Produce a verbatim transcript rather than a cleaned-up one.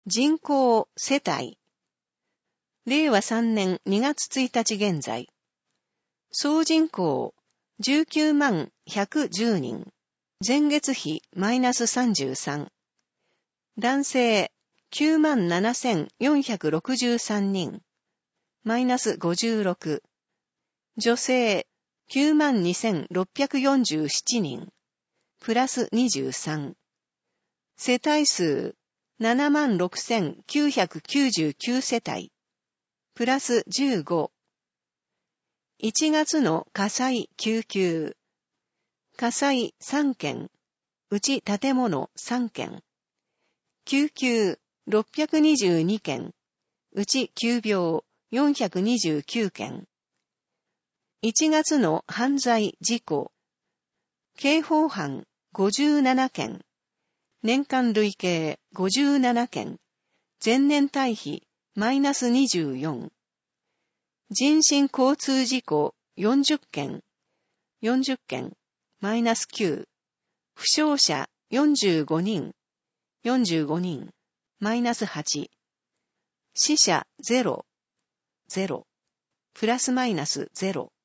人口世帯。れいわさんねんにがつついたち現在。総人口じゅうきゅうまんひゃくじゅうにん。前月比マイナスさんじゅうさん。男性きゅうまんななせんよんひゃくろくじゅうさんにん。マイナスごじゅうろく。女性きゅうまんにせんろっぴゃくよんじゅうななにん。プラスにじゅうさん。世帯数ななまんろくせんきゅうひゃくきゅうじゅうきゅう世帯。プラスじゅうご。いちがつの火災救急。火災さんけん。うち建物さんけん。救急ろっぴゃくにじゅうにけん。うち急病よんひゃくにじゅうきゅうけん。いちがつの犯罪事故。刑法犯ごじゅうななけん。年間累計ごじゅうななけん。前年対比マイナスにじゅうよん。人身交通事故よんじゅっけん。よんじゅっけん。マイナスきゅう。負傷者よんじゅうごにん。よんじゅうごにん。マイナスはち。死者ゼロ。ゼロ。プラスマイナスゼロ。